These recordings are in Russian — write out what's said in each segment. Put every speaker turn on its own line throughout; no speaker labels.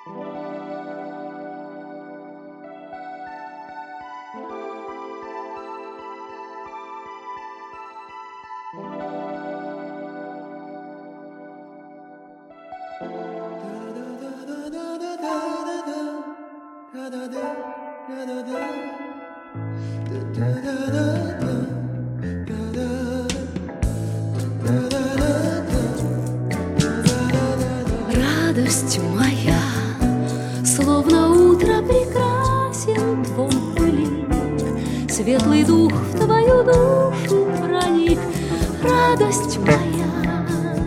Радость моя, словно утро прекрасен твой лик, светлый дух в твою душу проник. Радость моя,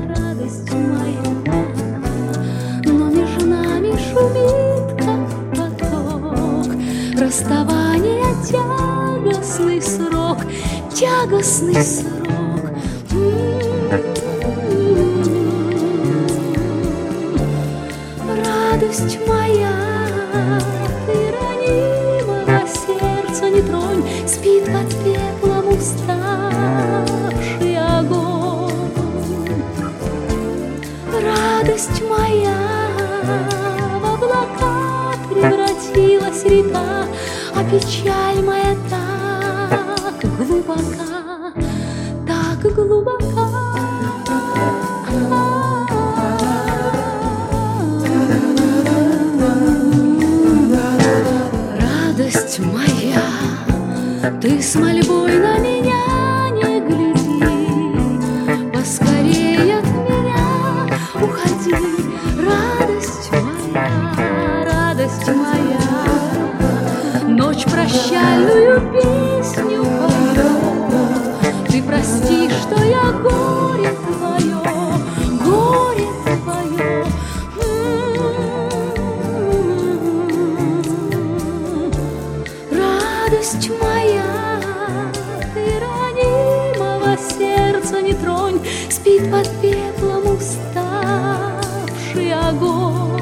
но между нами шумит, как поток, расставание тягостный срок, тягостный срок. Радость моя, ты ранимого сердца не тронь, спит под пеплом уставший огонь. Радость моя, в облака превратилась река, а печаль моя так глубока, так глубока. Радость моя, ты с мольбой на меня не гляди, поскорее от меня уходи. Радость моя, ночь прощальную песню пою. Ты прости, что я горе твое, горе твое. Радость моя, ты ранимого сердца не тронь, спит под пеплом уставший огонь.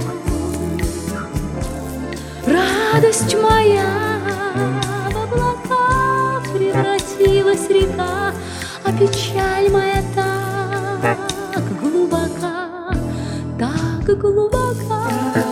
Радость моя, в облака превратилась река, а печаль моя так глубока, так глубока.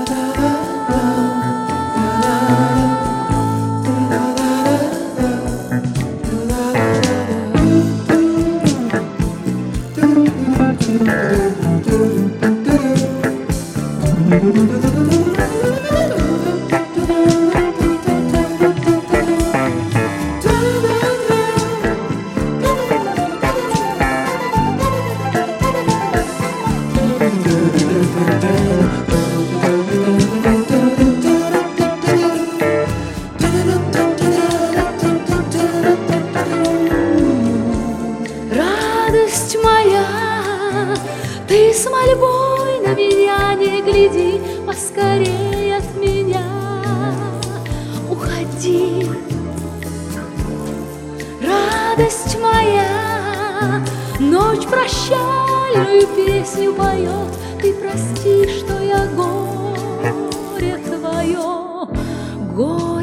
Радость моя, ты с мольбой на меня не гляди, поскорей от меня уходи. Радость моя, ночь прощальную песню поет. Ты прости, что я горе твое, горе.